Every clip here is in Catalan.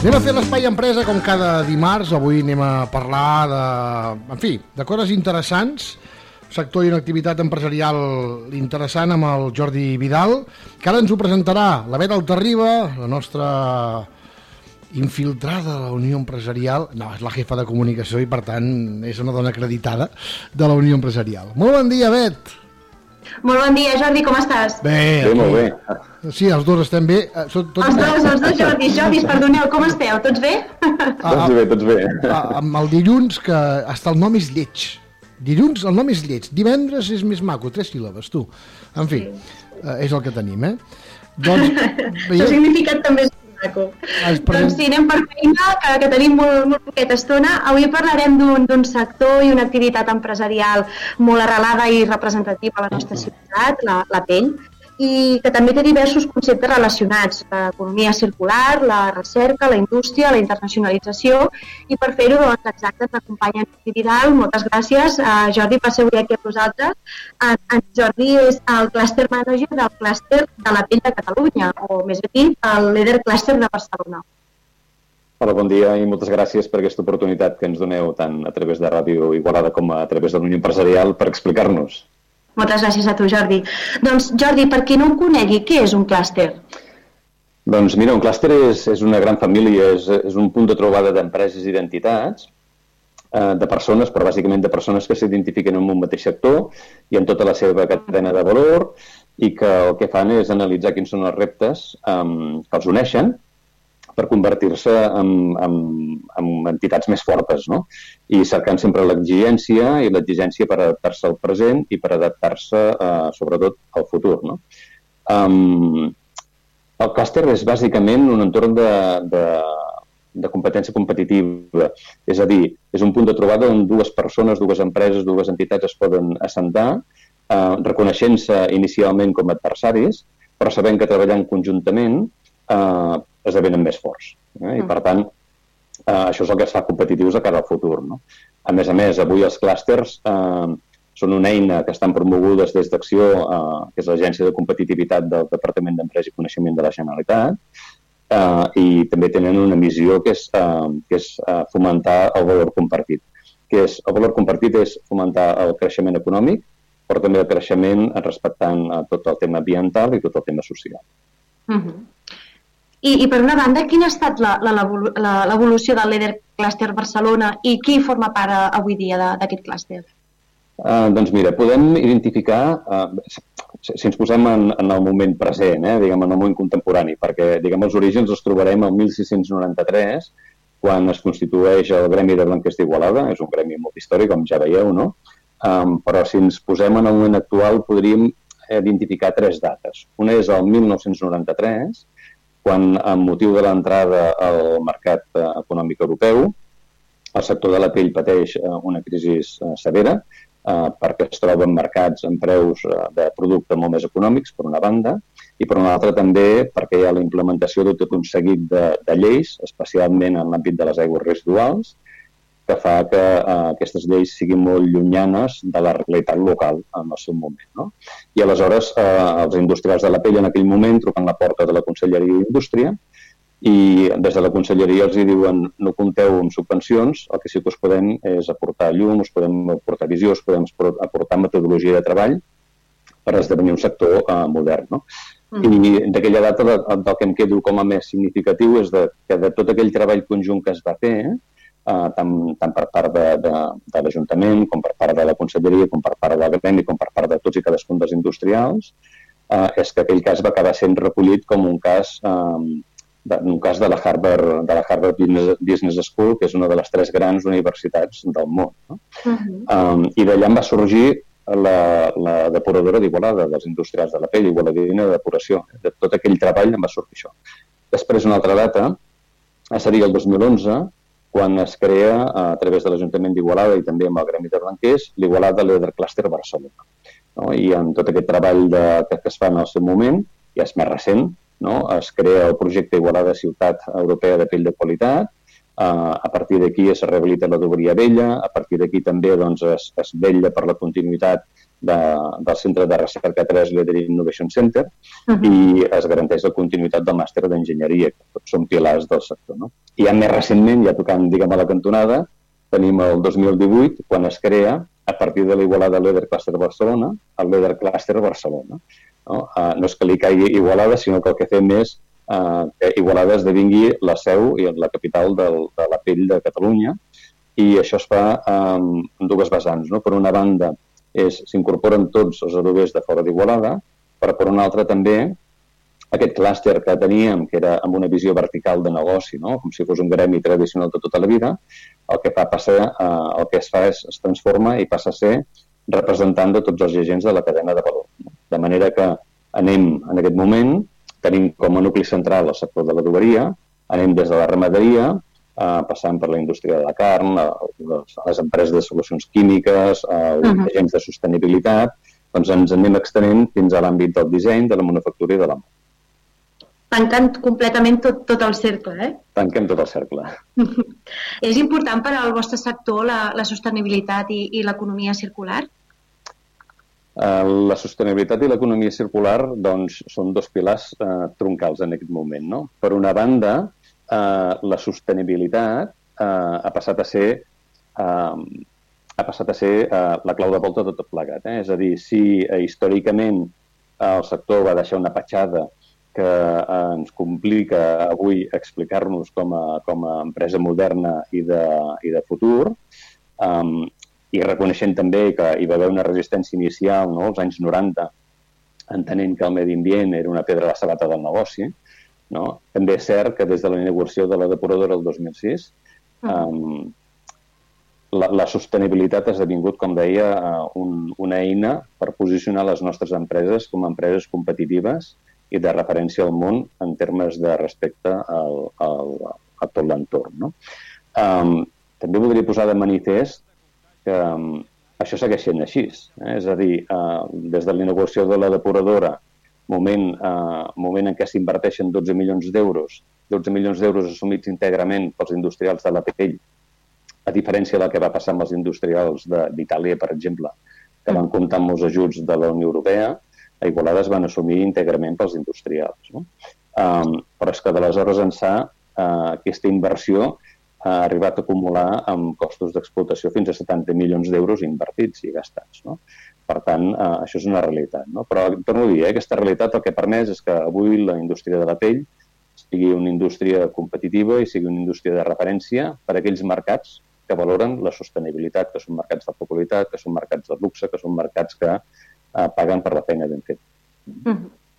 Anem a fer l'Espai Empresa com cada dimarts. Avui anem a parlar de coses interessants, sector i una activitat empresarial interessant amb el Jordi Vidal, que ara ens ho presentarà la Bet Altarriba, la nostra infiltrada de la Unió Empresarial. No, és la jefa de comunicació i per tant és una dona acreditada de la Unió Empresarial. Molt bon dia, Bet. Molt bon dia, Jordi, com estàs? Bé, molt bé. Sí, els dos estem bé. Els dos, Jordi, perdoneu, com esteu? Tots bé? Tots bé. Amb el dilluns, que hasta el nom és lleig. Dilluns el nom és lleig, divendres és més maco, 3 síl·labes, tu. En fi, és el que tenim, eh? Doncs, el significat també és maco. Doncs sí, anem per feina, que tenim molt poqueta estona. Avui parlarem d'un sector i una activitat empresarial molt arrelada i representativa a la nostra ciutat, la pell, i que també té diversos conceptes relacionats, l'economia circular, la recerca, la indústria, la internacionalització, i per fer-ho, doncs, exacte, ens acompanya en Jordi Vidal. Moltes gràcies, Jordi, per ser avui aquí amb nosaltres. En Jordi és el Cluster Manager del Clúster de la Pell de Catalunya, o més bé dit, el Leather Cluster de Barcelona. Hola, bon dia i moltes gràcies per aquesta oportunitat que ens doneu tant a través de Ràdio Igualada com a través de l'Unió Empresarial per explicar-nos. Moltes gràcies a tu, Jordi. Doncs, Jordi, per qui no ho conegui, què és un clúster? Doncs mira, un clúster és una gran família, és un punt de trobada d'empreses i d'entitats, de persones, però bàsicament de persones que s'identifiquen en un mateix sector i en tota la seva cadena de valor, i que el que fan és analitzar quins són els reptes que els uneixen per convertir-se en entitats més fortes, no? I cercant sempre l'exigència per adaptar-se al present i per adaptar-se, sobretot, al futur, no? El clúster és bàsicament un entorn de competència competitiva, és a dir, és un punt de trobada on dues persones, dues empreses, dues entitats es poden assentar, reconeixent-se inicialment com a adversaris, però sabent que treballant conjuntament esdevenen més forts. I, per tant, això és el que es fa competitius de cara al futur, no? A més, avui els clústers són una eina que estan promogudes des d'Acció, que és l'Agència de Competitivitat del Departament d'Empresa i Coneixement de la Generalitat, i també tenen una missió que és fomentar el valor compartit. El valor compartit és fomentar el creixement econòmic, però també el creixement respectant tot el tema ambiental i tot el tema social. I per una banda, quina ha estat l'evolució del Leather Cluster Barcelona i qui forma part avui dia d'aquest clúster? Doncs mira, podem identificar, si ens posem en el moment present, diguem, en el moment contemporani, perquè diguem, els orígens els trobarem el 1693, quan es constitueix el Gremi de Blanquers d'Igualada, és un gremi molt històric, com ja veieu, no? Però si ens posem en el moment actual podríem identificar 3 dates. Una és el 1993, quan, amb motiu de l'entrada al mercat econòmic europeu, el sector de la pell pateix una crisi severa, perquè es troben mercats amb preus de producte molt més econòmics, per una banda, i per una altra també perquè hi ha la implementació de tot un seguit de lleis, especialment en l'àmbit de les aigües residuals, que fa que aquestes lleis siguin molt llunyanes de la realitat local en el seu moment, no? I aleshores els industrials de la pell en aquell moment truquen a la porta de la Conselleria d'Indústria i des de la Conselleria els diuen no compteu amb subvencions, el que sí que us podem és aportar llum, us podem aportar visió, us podem aportar metodologia de treball per esdevenir un sector modern, no? I d'aquella data el que em quedo com a més significatiu és que de tot aquell treball conjunt que es va fer, tant per part de l'Ajuntament, com per part de la Conselleria, com per part del Gremi, com per part de tots i cadascun dels industrials, és que aquell cas va acabar sent recollit com un cas de la Harvard Business School, que és una de les 3 grans universitats del món, no? I d'allà em va sorgir la depuradora d'Igualada, dels industrials de la pell, Igualadina de depuració. De tot aquell treball em va sortir això. Després, una altra data, seria el 2011, quan es crea, a través de l'Ajuntament d'Igualada i també amb el Gremi de Blanquers, l'Igualada Leather Cluster Barcelona. I amb tot aquest treball que es fa en el seu moment, ja és més recent, es crea el projecte Igualada Ciutat Europea de Pell de Qualitat, a partir d'aquí es rehabilita la Dobria Vella, a partir d'aquí també es vetlla per la continuïtat del Centre de Recerca 3 Leader Innovation Center i es garanteix la continuïtat del màster d'enginyeria, que tots són pilars del sector. No? I ja més recentment, ja tocant, diguem, a la cantonada, tenim el 2018, quan es crea, a partir de l'Igualada Leader Cluster Barcelona, el Leader Cluster Barcelona. No? No és que li caigui Igualada, sinó que el que fem és que Igualada esdevingui la seu i la capital de la pell de Catalunya, i això es fa en dues vessants. No? Per una banda, s'incorporen tots els ADVs de fora d'Igualada, però per una altra també aquest clúster que teníem, que era amb una visió vertical de negoci, no? Com si fos un gremi tradicional de tota la vida, el que es fa és es transforma i passa a ser representant de tots els agents de la cadena de valor. De manera que anem, en aquest moment, tenim com a nucli central el sector de l'adoberia, anem des de la ramaderia, passant per la indústria de la carn, les empreses de solucions químiques, els agents de sostenibilitat, doncs ens anem extenent fins a l'àmbit del disseny, de la manufactura i de la moda. Tancant completament tot el cercle, eh? Tanquem tot el cercle. És important per al vostre sector la sostenibilitat i l'economia circular? La sostenibilitat i l'economia circular doncs, són dos pilars troncals en aquest moment. No? Per una banda, la sostenibilitat ha passat a ser la clau de volta de tot plegat. És a dir, si històricament el sector va deixar una petjada que ens complica avui explicar-nos com a empresa moderna i de futur, i reconeixent també que hi va haver una resistència inicial, no?, als anys 90, entenent que el medi ambient era una pedra a la sabata del negoci, no? També és cert que des de la inauguració de la depuradora el 2006 la sostenibilitat ha esdevingut, com deia, una eina per posicionar les nostres empreses com a empreses competitives i de referència al món en termes de respecte a tot l'entorn. No? També voldria posar de manifest que això segueix sent així. És a dir, des de l'inauguració de la depuradora, moment en què s'inverteixen 12 milions d'euros assumits íntegrament pels industrials de la pell, a diferència del que va passar amb els industrials d'Itàlia, per exemple, que van comptar amb molts ajuts de la Unió Europea, a Igualada es van assumir íntegrament pels industrials. No? Però és que d'aleshores ençà aquesta inversió ha arribat a acumular amb costos d'explotació fins a 70 milions d'euros invertits i gastats. No? Per tant, això és una realitat. No? Però, torno a dir, aquesta realitat el que ha permès és que avui la indústria de la pell sigui una indústria competitiva i sigui una indústria de referència per a aquells mercats que valoren la sostenibilitat, que són mercats de popularitat, que són mercats de luxe, que són mercats que paguen per la feina ben feta.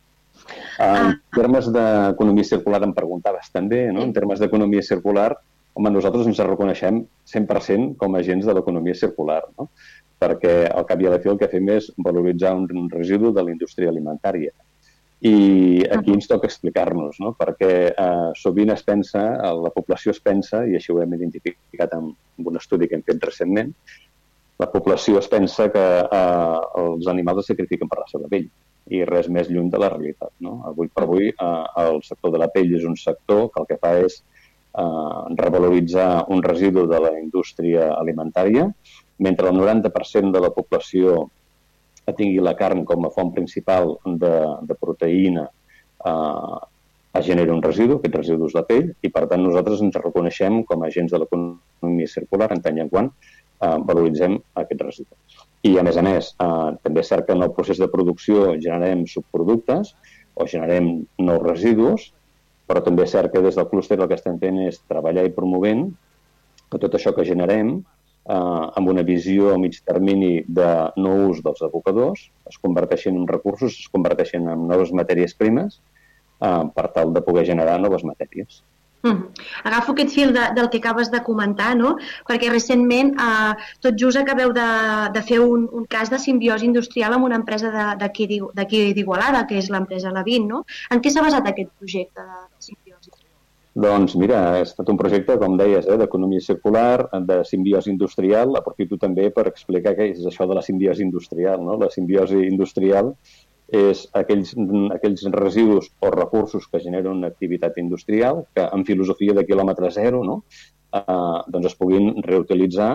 En termes d'economia circular em preguntaves també, no? En termes d'economia circular, home, nosaltres ens reconeixem 100% com a agents de l'economia circular, no? Perquè al cap i a la fi el que fem és valoritzar un residu de la indústria alimentària. I aquí ens toca explicar-nos, no? Perquè sovint es pensa, la població es pensa, i així ho hem identificat en un estudi que hem fet recentment, la població es pensa que els animals es sacrifiquen per la seva pell i res més lluny de la realitat. No? Avui per avui el sector de la pell és un sector que el que fa és revaloritzar un residu de la indústria alimentària, mentre el 90% de la població tingui la carn com a font principal de proteïna, genera un residu, aquests residus de pell, i per tant nosaltres ens reconeixem com a agents de l'economia circular en tant i en quant valoritzem aquest residu. I a més, també és cert que en el procés de producció generem subproductes o generem nous residus, però també és cert que des del clúster el que estem fent és treballar i promovent que tot això que generem amb una visió a mig termini de no ús dels abocadors es converteixen en recursos, es converteixen en noves matèries primes per tal de poder generar noves matèries. Agafo aquest fil del que acabes de comentar, no? Perquè recentment tot just acabeu de fer un cas de simbiosi industrial amb una empresa d'aquí d'Igualada, que és l'empresa Lavin, no? En què s'ha basat aquest projecte de simbiosi? Doncs mira, ha estat un projecte, com deies, d'economia circular, de simbiosi industrial. Aprofito també per explicar què és això de la simbiosi industrial, no? La simbiosi industrial és aquells residus o recursos que generen una activitat industrial que en filosofia de quilòmetre zero, no? Doncs es puguin reutilitzar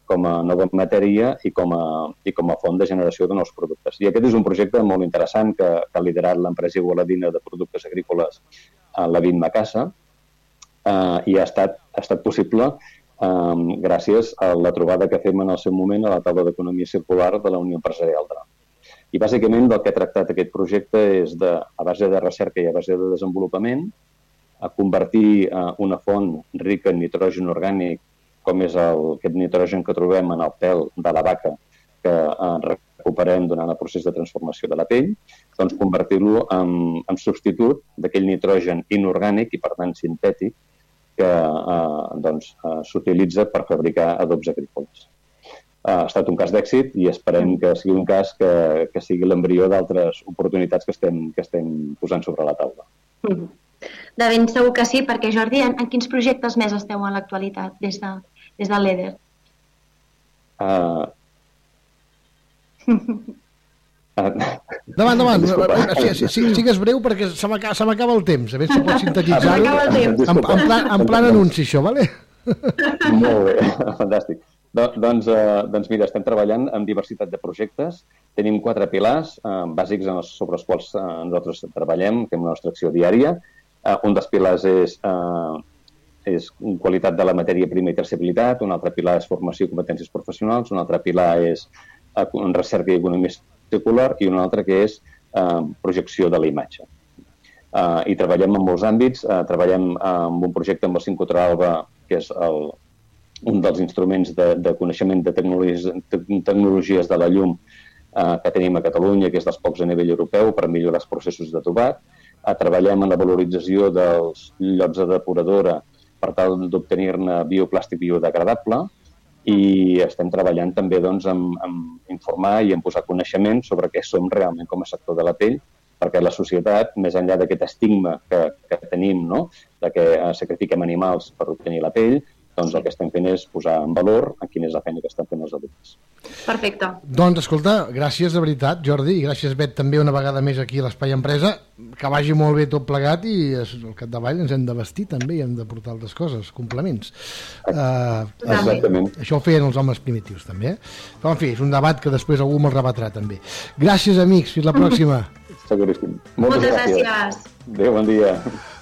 com a nova matèria i com a font de generació de nous productes. I aquest és un projecte molt interessant que ha liderat l'empresa igualadina de productes agrícoles, la Vinmacassa, i ha estat possible gràcies a la trobada que fem en el seu moment a la taula d'economia circular de la Unió Empresarial d'Aragó. I bàsicament del que ha tractat aquest projecte és a base de recerca i a base de desenvolupament, a convertir una font rica en nitrogen orgànic, com és aquest nitrogen que trobem en el pèl de la vaca, que recuperem durant el procés de transformació de la pell, doncs convertir-lo en substitut d'aquell nitrogen inorgànic i, per tant, sintètic, que s'utilitza per fabricar adobs agrícoles. Ha estat un cas d'èxit i esperem que sigui un cas que sigui l'embrió d'altres oportunitats que estem posant sobre la taula. De ben segur que sí, perquè Jordi, en quins projectes més esteu en l'actualitat des de l'EDER? Endavant. Sigues breu perquè se m'acaba el temps. A veure si pots sintetitzar-ho. En plan anunci, això, vale? Molt bé, fantàstic. Doncs mira, estem treballant en diversitat de projectes. Tenim 4 pilars bàsics sobre els quals nosaltres treballem, fem la nostra acció diària. Un dels pilars és qualitat de la matèria prima i traçabilitat, un altre pilar és formació i competències professionals, un altre pilar és recerca i economia circular i un altre que és projecció de la imatge. I treballem en molts àmbits, treballem en un projecte amb el Sincrotró Alba, que és un dels instruments de coneixement de tecnologies de la llum que tenim a Catalunya, que és dels pocs a nivell europeu, per millorar els processos de tobat. Treballem en la valorització dels llots de depuradora per tal d'obtenir-ne bioplàstic biodegradable i estem treballant també en informar i en posar coneixement sobre què som realment com a sector de la pell, perquè la societat, més enllà d'aquest estigma que tenim, no?, de que sacrifiquem animals per obtenir la pell, doncs el que estem fent és posar en valor quina és la feina que estan fent els adults. Perfecte. Doncs, escolta, gràcies de veritat, Jordi, i gràcies, Bet, també una vegada més aquí a l'Espai Empresa, que vagi molt bé tot plegat i al capdavall ens hem de vestir també i hem de portar altres coses, complements. Exactament. Això ho feien els homes primitius, també. Però, en fi, és un debat que després algú me'l rebatrà, també. Gràcies, amics, fins la pròxima. Seguríssim. Moltes gràcies. Adéu, bon dia.